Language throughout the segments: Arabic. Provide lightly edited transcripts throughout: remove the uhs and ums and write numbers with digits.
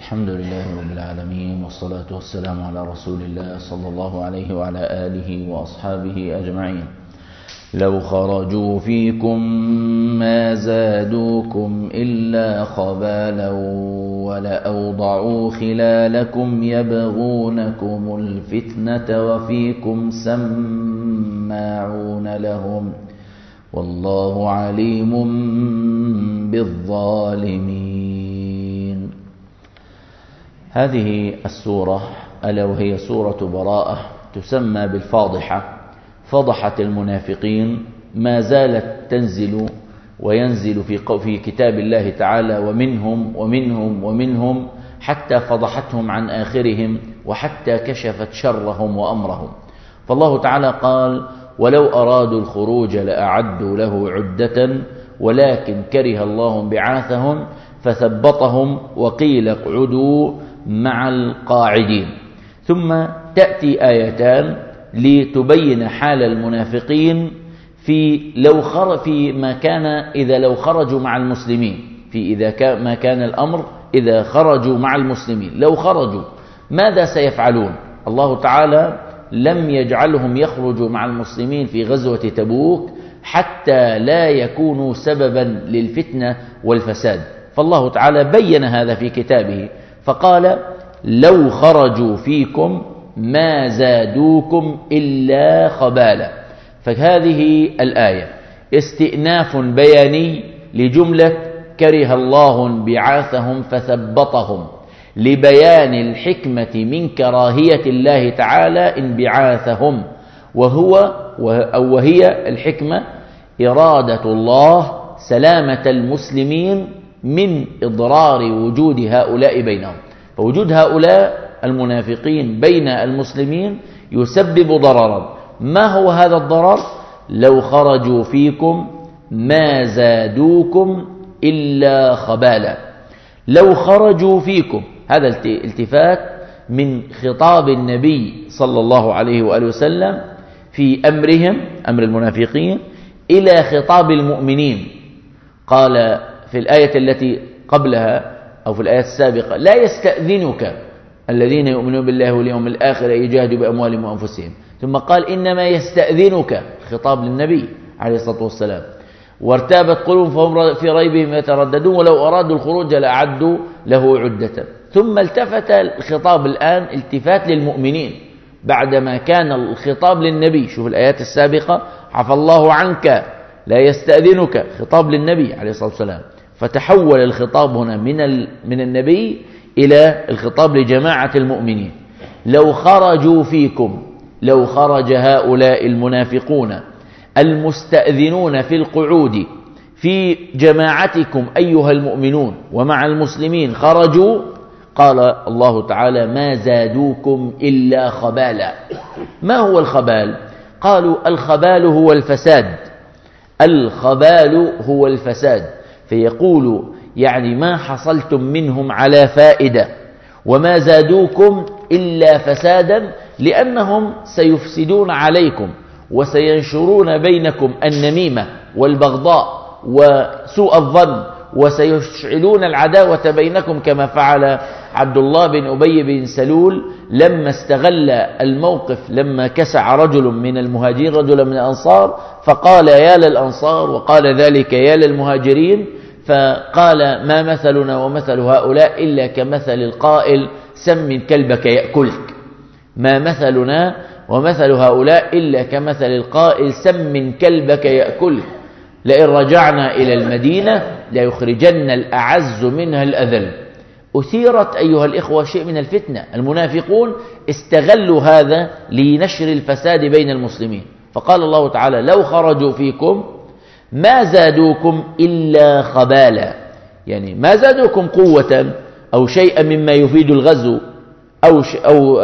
الحمد لله رب العالمين، والصلاة والسلام على رسول الله صلى الله عليه وعلى آله وأصحابه أجمعين. لو خرجوا فيكم ما زادوكم إلا خبالا ولأوضعوا خلالكم يبغونكم الفتنة وفيكم سماعون لهم والله عليم بالظالمين. هذه السورة ألا وهي سورة براءة تسمى بالفاضحة، فضحت المنافقين، ما زالت تنزل وينزل في كتاب الله تعالى ومنهم حتى فضحتهم عن آخرهم، وحتى كشفت شرهم وأمرهم. فالله تعالى قال: ولو أرادوا الخروج لأعدوا له عدة ولكن كره الله بعاثهم فثبطهم وقيل اقعدوا مع القاعدين. ثم تأتي آيتان لتبين حال المنافقين إذا لو خرجوا مع المسلمين، ما كان الأمر إذا خرجوا مع المسلمين، لو خرجوا ماذا سيفعلون؟ الله تعالى لم يجعلهم يخرجوا مع المسلمين في غزوة تبوك حتى لا يكونوا سببا للفتنة والفساد، فالله تعالى بين هذا في كتابه فقال: لو خرجوا فيكم ما زادوكم إلا خبالا. فهذه الآية استئناف بياني لجملة كره الله انبعاثهم فثبطهم، لبيان الحكمة من كراهية الله تعالى انبعاثهم، وهي الحكمة إرادة الله سلامة المسلمين من إضرار وجود هؤلاء بينهم. فوجود هؤلاء المنافقين بين المسلمين يسبب ضررا. ما هو هذا الضرر؟ لو خرجوا فيكم ما زادوكم إلا خبالا. لو خرجوا فيكم، هذا التفات من خطاب النبي صلى الله عليه وآله وسلم في أمر المنافقين إلى خطاب المؤمنين. قال في الآية التي قبلها أو في الآية السابقة: لا يستأذنك الذين يؤمنون بالله واليوم الآخر يجاهدوا بأموالهم وأنفسهم. ثم قال: إنما يستأذنك، خطاب للنبي عليه الصلاة والسلام. وارتابت قلوبهم فهم في ريبهم يترددون ولو أرادوا الخروج لأعدوا له عدة. ثم التفت الخطاب الآن التفات للمؤمنين بعدما كان الخطاب للنبي. شوف الآيات السابقة: عفى الله عنك، لا يستأذنك، خطاب للنبي عليه الصلاة والسلام. فتحول الخطاب هنا من النبي إلى الخطاب لجماعة المؤمنين. لو خرجوا فيكم، لو خرج هؤلاء المنافقون المستأذنون في القعود في جماعتكم أيها المؤمنون ومع المسلمين خرجوا، قال الله تعالى: ما زادوكم إلا خبالا. ما هو الخبال؟ قالوا: الخبال هو الفساد، الخبال هو الفساد. فيقول يعني ما حصلتم منهم على فائدة، وما زادوكم إلا فسادا، لأنهم سيفسدون عليكم وسينشرون بينكم النميمة والبغضاء وسوء الظن، وسيشعلون العداوة بينكم كما فعل عبد الله بن أبي بن سلول لما استغل الموقف، لما كسع رجل من المهاجرين رجلا من الأنصار فقال: يا للأنصار، وقال ذلك يا للمهاجرين، فقال: ما مثلنا ومثل هؤلاء إلا كمثل القائل سم كلبك يأكلك. ما مثلنا ومثل هؤلاء إلا كمثل القائل سم كلبك يأكلك، لئن رجعنا إلى المدينة ليخرجن الأعز منها الأذل. أثيرت أيها الإخوة شيء من الفتنة، المنافقون استغلوا هذا لنشر الفساد بين المسلمين. فقال الله تعالى: لو خرجوا فيكم ما زادوكم إلا خبالا، يعني ما زادوكم قوة أو شيئا مما يفيد الغزو أو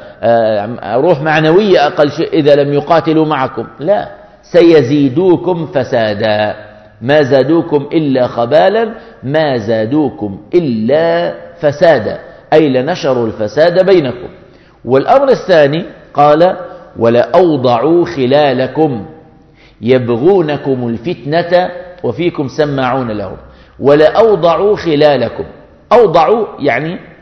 روح معنوية أقل شيء إذا لم يقاتلوا معكم، لا، سيزيدوكم فسادا. ما زادوكم إلا خبالا، ما زادوكم إلا فسادا، أي لنشروا الفساد بينكم. والأمر الثاني قال: ولأوضعوا خلالكم يبغونكم الفتنة وفيكم سماعون لهم. ولأوضعوا خلالكم، أوضعوا يعني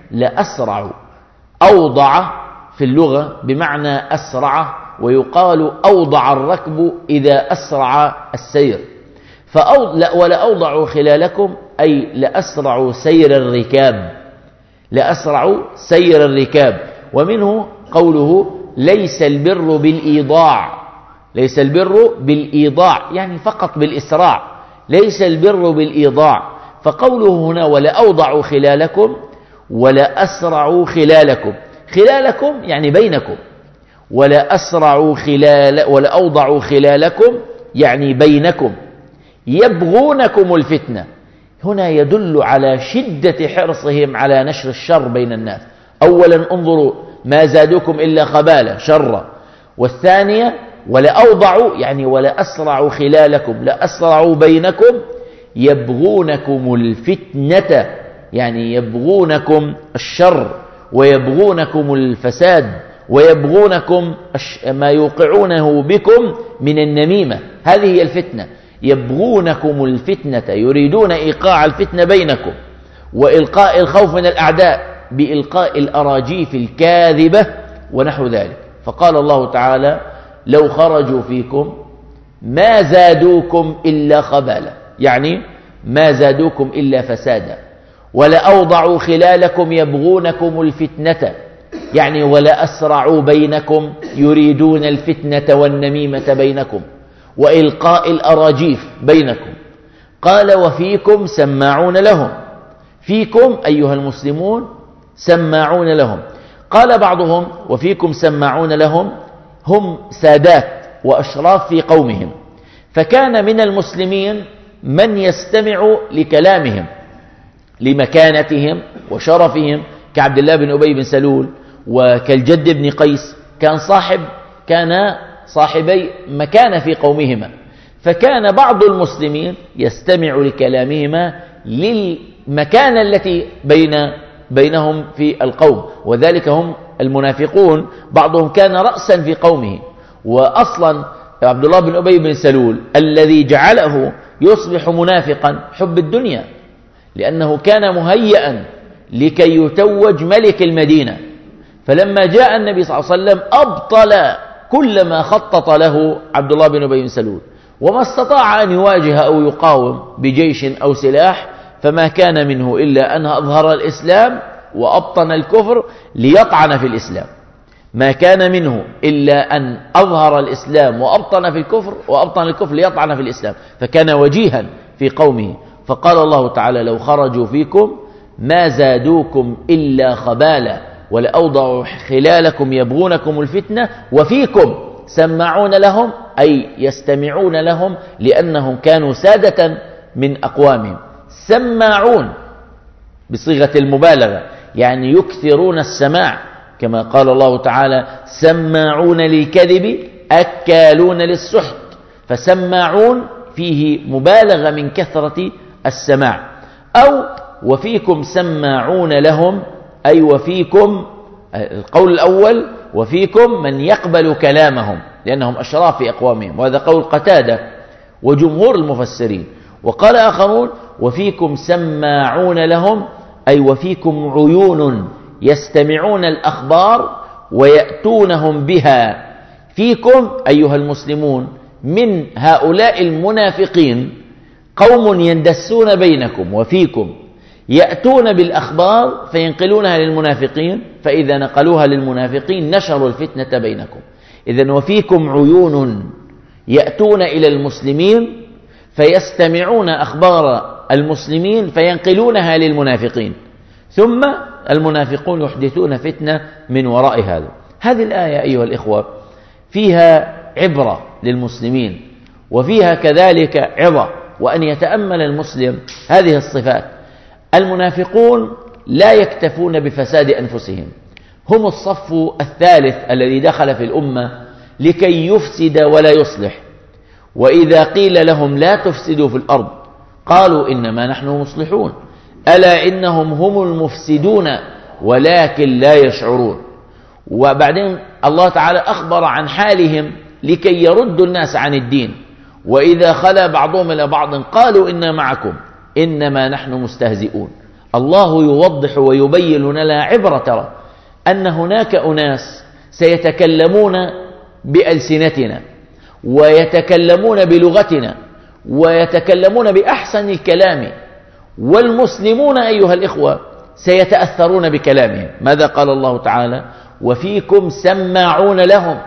لأسرع. أوضع في اللغة بمعنى أسرع، ويقال أوضع الركب إذا أسرع السير. ولا أوضع خلالكم أي لأسرع سير الركاب، لأسرع سير الركاب. ومنه قوله ليس البر بالإيضاع، ليس البر بالإيضاع يعني فقط بالإسراع، ليس البر بالإيضاع. فقوله هنا ولا أوضع خلالكم ولا أسرع خلالكم، خلالكم يعني بينكم، ولا أسرع ولا أوضع خلالكم يعني بينكم، يبغونكم الفتنة. هنا يدل على شدة حرصهم على نشر الشر بين الناس. أولا انظروا ما زادوكم إلا خبالة شرا، والثانية ولا أوضعوا يعني ولا أسرع خلالكم، لا أسرع بينكم، يبغونكم الفتنة يعني يبغونكم الشر ويبغونكم الفساد ويبغونكم ما يوقعونه بكم من النميمة. هذه هي الفتنة، يبغونكم الفتنة، يريدون إيقاع الفتنة بينكم وإلقاء الخوف من الأعداء بإلقاء الأراجيف الكاذبة ونحو ذلك. فقال الله تعالى لو خرجوا فيكم ما زادوكم إلا خبالا، يعني ما زادوكم إلا فسادا. ولا أوضعوا خلالكم يبغونكم الفتنة يعني ولا أسرعوا بينكم، يريدون الفتنة والنميمة بينكم وإلقاء الأراجيف بينكم. قال وفيكم سماعون لهم، فيكم أيها المسلمون سماعون لهم. قال بعضهم وفيكم سماعون لهم هم سادات وأشراف في قومهم، فكان من المسلمين من يستمع لكلامهم لمكانتهم وشرفهم كعبد الله بن أبي بن سلول وكالجد بن قيس، كان صاحبي مكانة في قومهما، فكان بعض المسلمين يستمع لكلامهما للمكانة التي بينهم في القوم، وذلك هم المنافقون. بعضهم كان رأسا في قومه، وأصلا عبد الله بن أبي بن سلول الذي جعله يصبح منافقا حب الدنيا، لأنه كان مهيئا لكي يتوج ملك المدينة، فلما جاء النبي صلى الله عليه وسلم أبطل كل ما خطط له عبد الله بن أبي بن سلول، وما استطاع أن يواجه أو يقاوم بجيش أو سلاح، فما كان منه إلا أن أظهر الإسلام وأبطن الكفر ليطعن في الإسلام، ما كان منه إلا أن أظهر الإسلام وأبطن في الكفر وأبطن الكفر ليطعن في الإسلام، فكان وجيها في قومه. فقال الله تعالى لو خرجوا فيكم ما زادوكم إلا خبالا ولأوضعوا خلالكم يبغونكم الفتنة وفيكم سماعون لهم أي يستمعون لهم لأنهم كانوا سادة من أقوامهم. سماعون بصيغة المبالغة يعني يكثرون السماع، كما قال الله تعالى سماعون للكذب أكالون للسحت، فسماعون فيه مبالغة من كثرة السماع. أو وفيكم سماعون لهم أي وفيكم، القول الأول وفيكم من يقبل كلامهم لأنهم أشراف في أقوامهم، وهذا قول قتادة وجمهور المفسرين. وقال آخرون وفيكم سماعون لهم أي وفيكم عيون يستمعون الأخبار ويأتونهم بها. فيكم أيها المسلمون من هؤلاء المنافقين قوم يندسون بينكم، وفيكم يأتون بالأخبار فينقلونها للمنافقين، فإذا نقلوها للمنافقين نشروا الفتنة بينكم. إذن وفيكم عيون يأتون إلى المسلمين فيستمعون أخبار المسلمين فينقلونها للمنافقين، ثم المنافقون يحدثون فتنة من وراء هذا. هذه الآية أيها الإخوة فيها عبرة للمسلمين، وفيها كذلك عظة، وأن يتأمل المسلم هذه الصفات. المنافقون لا يكتفون بفساد أنفسهم، هم الصف الثالث الذي دخل في الأمة لكي يفسد ولا يصلح، وإذا قيل لهم لا تفسدوا في الأرض قالوا إنما نحن مصلحون، ألا إنهم هم المفسدون ولكن لا يشعرون. وبعدين الله تعالى أخبر عن حالهم لكي يردوا الناس عن الدين، وإذا خلا بعضهم إلى بعض قالوا إنا معكم إنما نحن مستهزئون. الله يوضح ويبين لنا عبرة ترى أن هناك أناس سيتكلمون بألسنتنا ويتكلمون بلغتنا ويتكلمون بأحسن الكلام، والمسلمون أيها الإخوة سيتأثرون بكلامهم. ماذا قال الله تعالى؟ وفيكم سماعون لهم،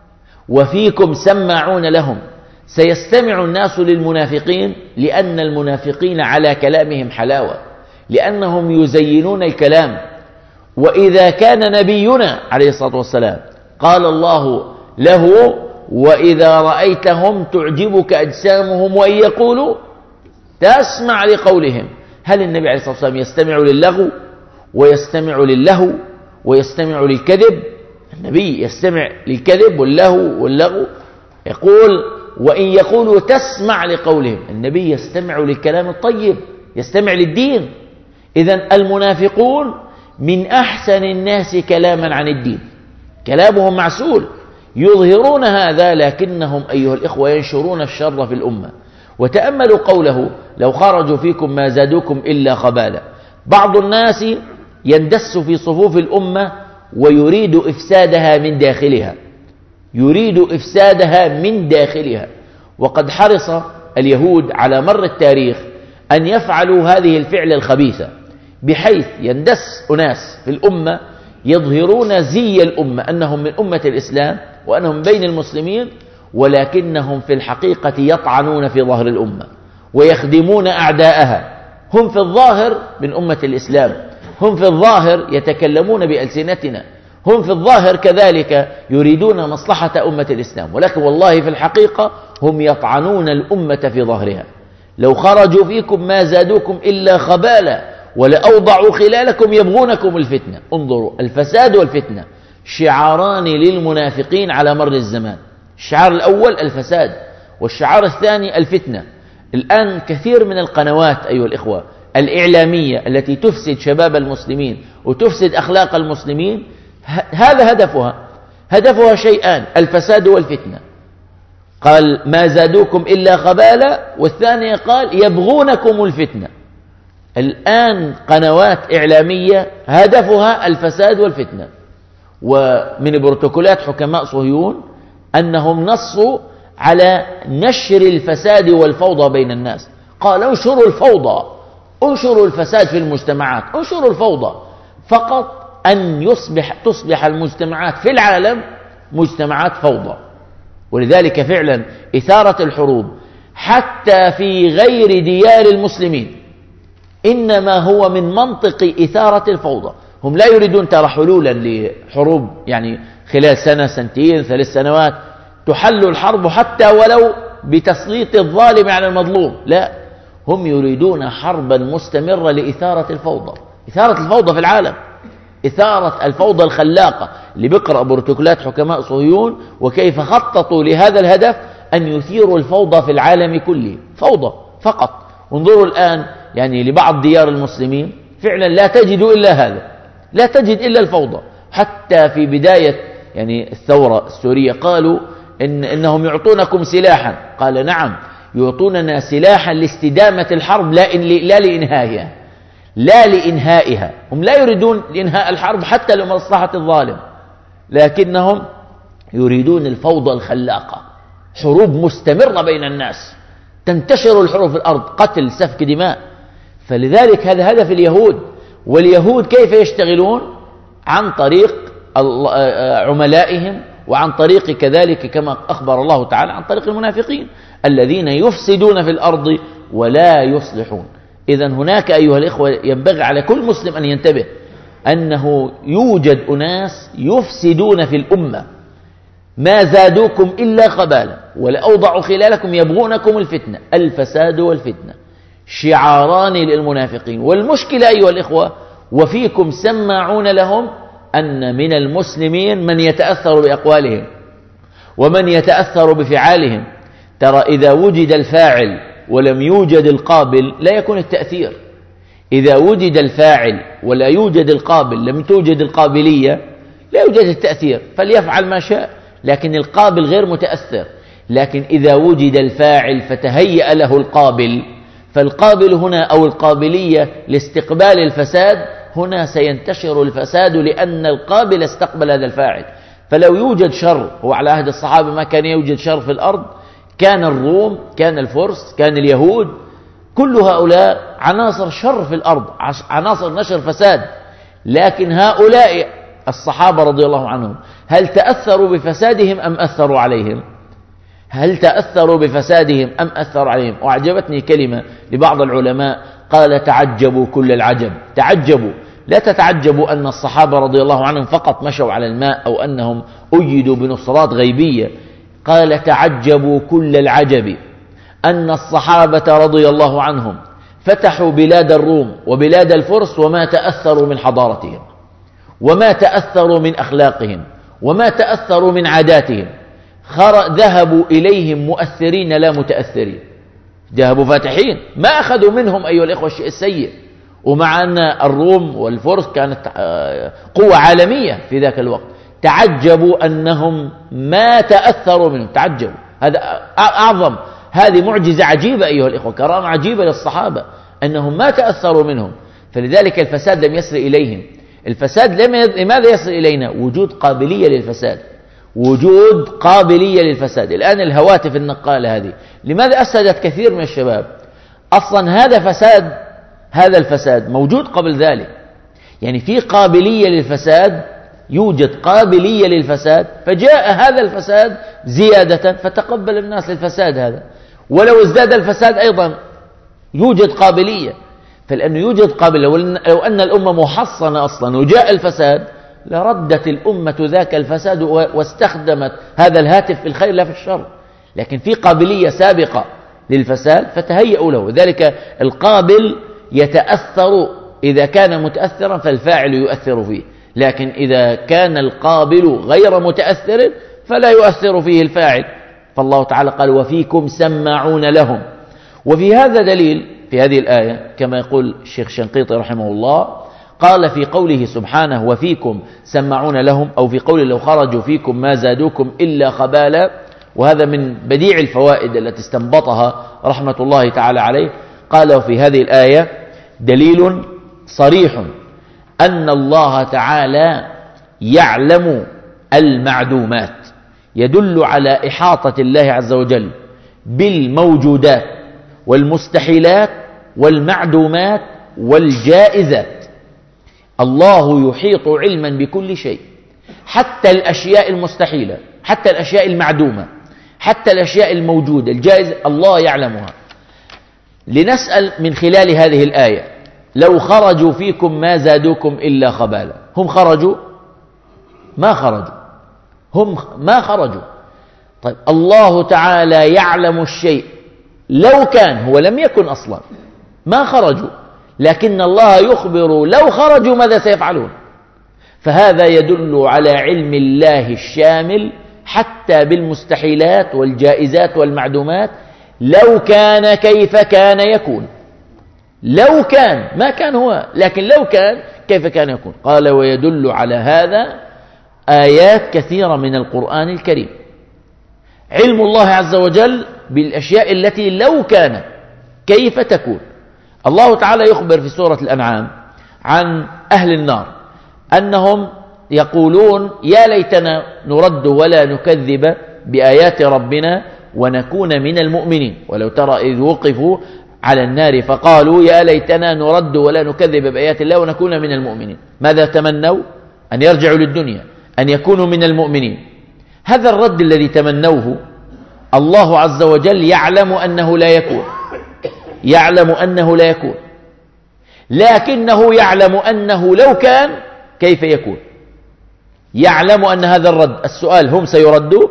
وفيكم سماعون لهم. سيستمع الناس للمنافقين لأن المنافقين على كلامهم حلاوة، لأنهم يزينون الكلام. وإذا كان نبينا عليه الصلاة والسلام قال الله له: وإذا رأيتهم تعجبك أجسامهم وإن يقولوا تسمع لقولهم. هل النبي عليه الصلاة والسلام يستمع للغو ويستمع للهو ويستمع للكذب؟ النبي يستمع للكذب واللغو. يقول: وإن يقولوا تسمع لقولهم. النبي يستمع للكلام الطيب، يستمع للدين. إذن المنافقون من أحسن الناس كلاما عن الدين، كلامهم معسول، يظهرون هذا، لكنهم أيها الإخوة ينشرون الشر في الأمة. وتأملوا قوله: لو خرجوا فيكم ما زادوكم إلا خبالا. بعض الناس يندس في صفوف الأمة ويريد إفسادها من داخلها، يريد إفسادها من داخلها. وقد حرص اليهود على مر التاريخ أن يفعلوا هذه الفعل الخبيثة، بحيث يندس أناس في الأمة يظهرون زي الأمة أنهم من أمة الإسلام وأنهم بين المسلمين، ولكنهم في الحقيقة يطعنون في ظهر الأمة ويخدمون أعداءها. هم في الظاهر من أمة الإسلام، هم في الظاهر يتكلمون بألسنتنا، هم في الظاهر كذلك يريدون مصلحة أمة الإسلام، ولكن والله في الحقيقة هم يطعنون الأمة في ظهرها. لو خرجوا فيكم ما زادوكم إلا خبالا ولأوضعوا خلالكم يبغونكم الفتنة. انظروا، الفساد والفتنة شعاران للمنافقين على مر الزمان. الشعار الأول الفساد، والشعار الثاني الفتنة. الآن كثير من القنوات أيها الإخوة الإعلامية التي تفسد شباب المسلمين وتفسد أخلاق المسلمين، هذا هدفها شيئان: الفساد والفتنة. قال: ما زادوكم إلا خبالا، والثانية قال: يبغونكم الفتنة. الآن قنوات إعلامية هدفها الفساد والفتنة. ومن بروتوكولات حكماء صهيون أنهم نصوا على نشر الفساد والفوضى بين الناس. قال: انشروا الفوضى، انشروا الفساد في المجتمعات، انشروا الفوضى، فقط أن تصبح المجتمعات في العالم مجتمعات فوضى. ولذلك فعلا إثارة الحروب حتى في غير ديار المسلمين إنما هو من منطق إثارة الفوضى. هم لا يريدون ترى حلولا لحروب، يعني خلال سنة سنتين 3 سنوات تحل الحرب حتى ولو بتسليط الظالم على المظلوم، لا، هم يريدون حربا مستمرة لإثارة الفوضى، إثارة الفوضى في العالم، إثارة الفوضى الخلاقة. اللي بيقرأ بروتوكولات حكماء صهيون وكيف خططوا لهذا الهدف أن يثيروا الفوضى في العالم كله، فوضى فقط. انظروا الآن يعني لبعض ديار المسلمين فعلا لا تجد إلا هذا، لا تجد إلا الفوضى. حتى في بداية يعني الثورة السورية قالوا إنهم يعطونكم سلاحا. قال: نعم، يعطوننا سلاحا لاستدامة الحرب لا لإنهائها، لا لإنهائها. هم لا يريدون إنهاء الحرب حتى لمصلحة الظالم، لكنهم يريدون الفوضى الخلاقة، حروب مستمرة بين الناس، تنتشر الحروب في الأرض، قتل، سفك دماء. فلذلك هذا هدف اليهود. واليهود كيف يشتغلون؟ عن طريق عملائهم، وعن طريق كذلك كما أخبر الله تعالى عن طريق المنافقين الذين يفسدون في الأرض ولا يصلحون. إذن هناك أيها الإخوة ينبغي على كل مسلم أن ينتبه أنه يوجد أناس يفسدون في الأمة. ما زادوكم إلا خبالا ولأوضعوا خلالكم يبغونكم الفتنة. الفساد والفتنة شعاران للمنافقين. والمشكلة أيها الإخوة وفيكم سماعون لهم أن من المسلمين من يتأثر بأقوالهم ومن يتأثر بفعالهم. ترى إذا وجد الفاعل ولم يوجد القابل لا يكون التأثير. إذا وجد الفاعل ولا يوجد القابل، لم توجد القابلية، لا يوجد التأثير، فليفعل ما شاء، لكن القابل غير متأثر. لكن إذا وجد الفاعل فتهيأ له القابل فالقابل هنا أو القابلية لاستقبال الفساد هنا سينتشر الفساد، لأن القابل استقبل هذا الفاعل. فلو يوجد شر، هو على عهد الصحابة ما كان يوجد شر في الأرض، كان الروم، كان الفرس، كان اليهود، كل هؤلاء عناصر شر في الأرض، عناصر نشر فساد. لكن هؤلاء الصحابة رضي الله عنهم هل تأثروا بفسادهم أم أثروا عليهم؟ هل تأثروا بفسادهم أم أثروا عليهم؟ وأعجبتني كلمة لبعض العلماء قال: تعجبوا كل العجب. تعجبوا، لا تتعجبوا أن الصحابة رضي الله عنهم فقط مشوا على الماء أو أنهم أيدوا بنصرات غيبية. قال: تعجبوا كل العجب أن الصحابة رضي الله عنهم فتحوا بلاد الروم وبلاد الفرس وما تأثروا من حضارتهم، وما تأثروا من أخلاقهم، وما تأثروا من عاداتهم. ذهبوا إليهم مؤثرين لا متأثرين، ذهبوا فاتحين، ما أخذوا منهم أيها الإخوة الشيء السيء. ومع أن الروم والفرس كانت قوة عالمية في ذاك الوقت، تعجبوا أنهم ما تأثروا منهم. تعجبوا، هذا أعظم، هذه معجزة عجيبة أيها الإخوة، كرامة عجيبة للصحابة أنهم ما تأثروا منهم. فلذلك الفساد لم يصل إليهم. الفساد لماذا يصل إلينا؟ وجود قابلية للفساد، وجود قابلية للفساد. الآن الهواتف النقالة هذه لماذا أفسدت كثير من الشباب؟ أصلا هذا الفساد موجود قبل ذلك، يعني في قابلية للفساد، يوجد قابلية للفساد، فجاء هذا الفساد زيادة فتقبل الناس للفساد هذا. ولو ازداد الفساد أيضا يوجد قابلية، فلأنه يوجد قابلية. لو أن الأمة محصنة أصلا وجاء الفساد لردت الأمة ذاك الفساد واستخدمت هذا الهاتف في الخير لا في الشر. لكن في قابلية سابقة للفساد فتهيئوا له. ذلك القابل يتأثر، إذا كان متأثرا فالفاعل يؤثر فيه، لكن إذا كان القابل غير متأثر فلا يؤثر فيه الفاعل. فالله تعالى قال: وفيكم سماعون لهم. وفي هذا دليل في هذه الآية كما يقول الشيخ شنقيطي رحمه الله، قال في قوله سبحانه: وفيكم سماعون لهم، أو في قوله: لو خرجوا فيكم ما زادوكم إلا خبالا. وهذا من بديع الفوائد التي استنبطها رحمة الله تعالى عليه. قال: في هذه الآية دليل صريح أن الله تعالى يعلم المعدومات، يدل على إحاطة الله عز وجل بالموجودات والمستحيلات والمعدومات والجائزات. الله يحيط علما بكل شيء، حتى الأشياء المستحيلة، حتى الأشياء المعدومة، حتى الأشياء الموجودة الجائزة الله يعلمها. لنسأل من خلال هذه الآية: لو خرجوا فيكم ما زادوكم إلا خبالا. هم خرجوا؟ ما خرجوا، هم ما خرجوا. طيب الله تعالى يعلم الشيء، لو كان هو لم يكن أصلا ما خرجوا، لكن الله يخبر لو خرجوا ماذا سيفعلون. فهذا يدل على علم الله الشامل حتى بالمستحيلات والجائزات والمعدومات. لو كان كيف كان يكون، لو كان ما كان هو، لكن لو كان كيف كان يكون. قال: ويدل على هذا آيات كثيرة من القرآن الكريم. علم الله عز وجل بالأشياء التي لو كان كيف تكون. الله تعالى يخبر في سورة الأنعام عن أهل النار أنهم يقولون: يا ليتنا نرد ولا نكذب بآيات ربنا ونكون من المؤمنين. ولو ترى إذ وقفوا على النار فقالوا: يا ليتنا نرد ولا نكذب بآيات الله ونكون من المؤمنين. ماذا تمنوا؟ أن يرجعوا للدنيا، أن يكونوا من المؤمنين. هذا الرد الذي تمنوه الله عز وجل يعلم أنه لا يكون، يعلم أنه لا يكون، لكنه يعلم أنه لو كان كيف يكون. يعلم أن هذا الرد، السؤال: هم سيردوا؟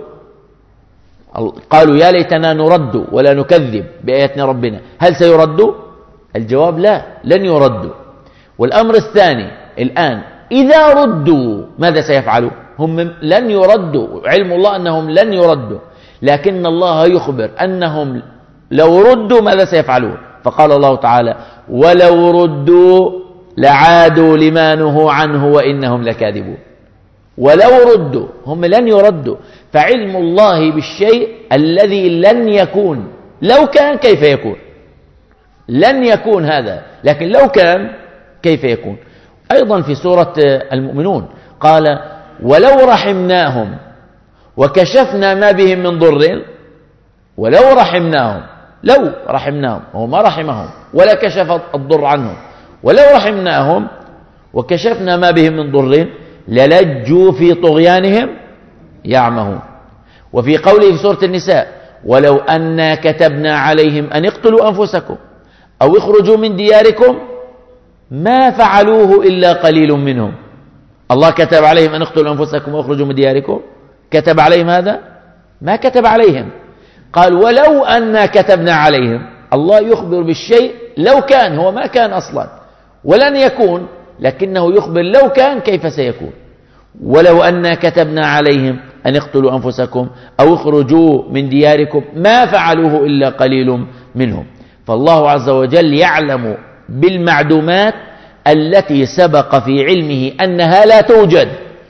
قالوا: يا ليتنا نرد ولا نكذب بآياتنا ربنا، هل سيردوا؟ الجواب: لا، لن يردوا. والأمر الثاني الآن: إذا ردوا ماذا سيفعلوا؟ هم لن يردوا، علم الله أنهم لن يردوا، لكن الله يخبر أنهم لو ردوا ماذا سيفعلون. فقال الله تعالى: ولو ردوا لعادوا لما نهوا عنه وإنهم لكاذبون. ولو ردوا، هم لن يردوا. فعلم الله بالشيء الذي لن يكون، لو كان كيف يكون. لن يكون هذا، لكن لو كان كيف يكون؟ أيضا في سورة المؤمنون قال ولو رحمناهم وكشفنا ما بهم من ضر، ولو رحمناهم، لو رحمناهم، هو ما رحمهم ولا كشف الضر عنهم، ولو رحمناهم وكشفنا ما بهم من ضر للجوا في طغيانهم يعمهون. وفي قوله في سورة النساء ولو أنا كتبنا عليهم أن اقتلوا أنفسكم أو اخرجوا من دياركم ما فعلوه إلا قليل منهم. الله كتب عليهم أن اقتلوا أنفسكم واخرجوا من دياركم، كتب عليهم هذا؟ ما كتب عليهم. قال ولو أنا كتبنا عليهم، الله يخبر بالشيء لو كان، هو ما كان أصلا ولن يكون، لكنه يخبر لو كان كيف سيكون. ولو أنا كتبنا عليهم أن اقتلوا أنفسكم أو اخرجوا من دياركم ما فعلوه إلا قليل منهم. فالله عز وجل يعلم بالمعدومات التي سبق في علمه أنها لا توجد،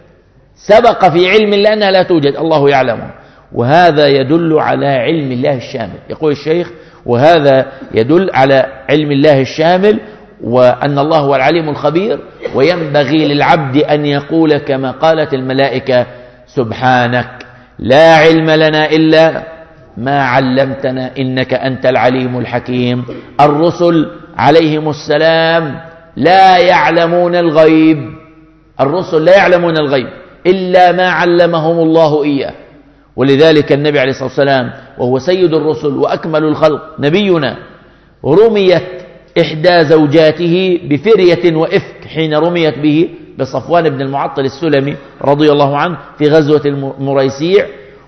سبق في علم الله أنها لا توجد، الله يعلمها، وهذا يدل على علم الله الشامل. يقول الشيخ وهذا يدل على علم الله الشامل وأن الله هو العليم الخبير. وينبغي للعبد أن يقول كما قالت الملائكة سبحانك لا علم لنا إلا ما علمتنا إنك أنت العليم الحكيم. الرسل عليهم السلام لا يعلمون الغيب، الرسل لا يعلمون الغيب إلا ما علمهم الله إياه. ولذلك النبي عليه الصلاة والسلام وهو سيد الرسل وأكمل الخلق نبينا رميت إحدى زوجاته بفرية وإفك حين رميت به بصفوان بن المعطل السلمي رضي الله عنه في غزوة المريسيع،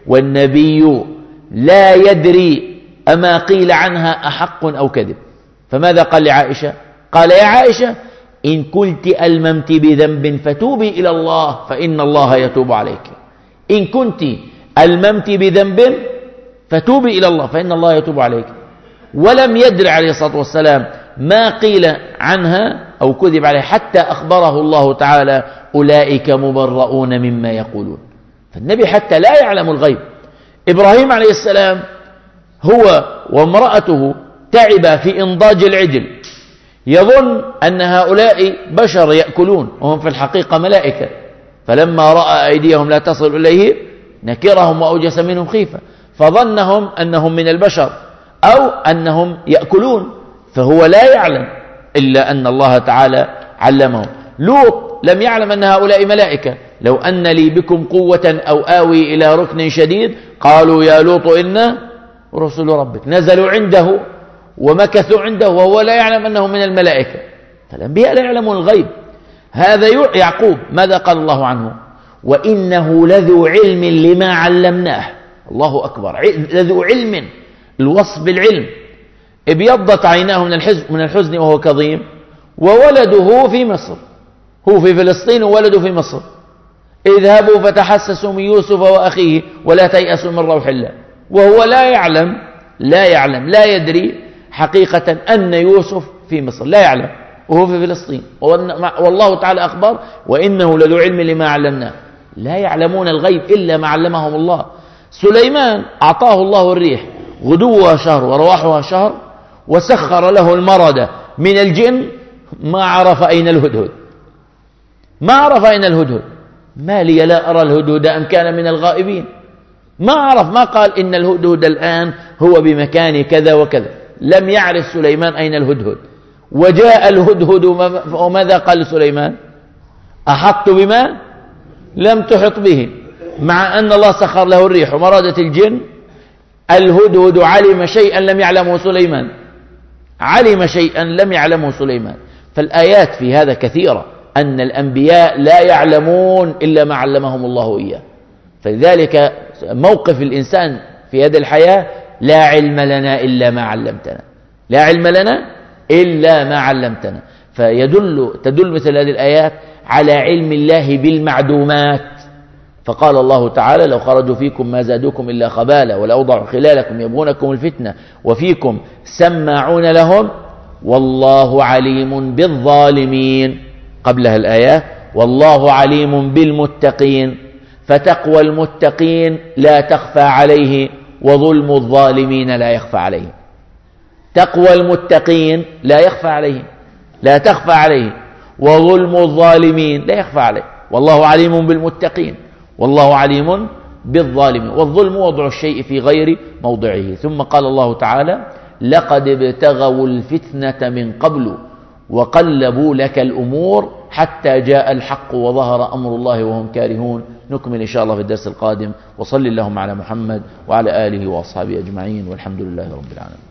والنبي لا يدري أما قيل عنها أحق أو كذب. فماذا قال لعائشة؟ قال يا عائشة إن كنت ألممت بذنب فتوبي إلى الله فإن الله يتوب عليك. إن كنت ألممت بذنب فتوبي إلى الله فإن الله يتوب عليك. ولم يدر عليه الصلاة والسلام ما قيل عنها أو كذب عليه حتى أخبره الله تعالى أولئك مبرؤون مما يقولون. فالنبي حتى لا يعلم الغيب. إبراهيم عليه السلام هو وامرأته تعب في إنضاج العجل، يظن أن هؤلاء بشر يأكلون وهم في الحقيقة ملائكة، فلما رأى أيديهم لا تصل إليه نكرهم وأوجس منهم خيفة، فظنهم أنهم من البشر أو أنهم يأكلون، فهو لا يعلم إلا أن الله تعالى علمه. لوط لم يعلم أن هؤلاء ملائكة. لو أن لي بكم قوة أو آوي إلى ركن شديد قالوا يا لوط إنا رسل ربك، نزلوا عنده ومكثوا عنده وهو لا يعلم أنه من الملائكة. فالأنبياء لا يعلمون الغيب. هذا يعقوب ماذا قال الله عنه؟ وإنه لذو علم لما علمناه. الله أكبر، لذو علم، الوصف بالعلم. ابيضت عيناه من الحزن وهو كظيم، وولده في مصر، هو في فلسطين وولده في مصر. اذهبوا فتحسسوا من يوسف وأخيه ولا تيأسوا من روح الله. وهو لا يعلم لا يدري حقيقة أن يوسف في مصر، لا يعلم، وهو في فلسطين. والله تعالى أخبر وإنه لذو علم لما علمناه. لا يعلمون الغيب إلا ما علمهم الله. سليمان أعطاه الله الريح غدوها شهر ورواحها شهر، وسخر له المرد من الجن، ما عرف أين الهدهد، ما عرف أين الهدهد. ما لي لا أرى الهدهد أم كان من الغائبين، ما عرف، ما قال إن الهدهد الآن هو بمكان كذا وكذا. لم يعرف سليمان أين الهدهد. وجاء الهدهد وماذا قال سليمان؟ أحط بما لم تحط به، مع أن الله سخر له الريح ومرادة الجن. الهدهد علم شيئا لم يعلمه سليمان، علم شيئا لم يعلمه سليمان. فالآيات في هذا كثيرة، أن الأنبياء لا يعلمون إلا ما علمهم الله إياه. فلذلك موقف الإنسان في هذه الحياة لا علم لنا إلا ما علمتنا، لا علم لنا إلا ما علمتنا. تدل مثل هذه الآيات على علم الله بالمعدومات. فقال الله تعالى لو خرجوا فيكم ما زادوكم إلا خبالا ولأوضعوا خلالكم يبغونكم الفتنة وفيكم سماعون لهم والله عليم بالظالمين. قبلها الآية والله عليم بالمتقين، فتقوى المتقين لا تخفى عليه وظلم الظالمين لا يخفى عليه. تقوى المتقين لا يخفى عليه، لا تخفى عليه، وظلم الظالمين لا يخفى عليه، والله عليم بالمتقين والله عليم بالظالمين. والظلم وضع الشيء في غير موضعه. ثم قال الله تعالى: لقد ابتغوا الفتنة من قبل وقلبوا لك الأمور حتى جاء الحق وظهر أمر الله وهم كارهون. نكمل إن شاء الله في الدرس القادم. وصل اللهم على محمد وعلى آله وأصحابه أجمعين، والحمد لله رب العالمين.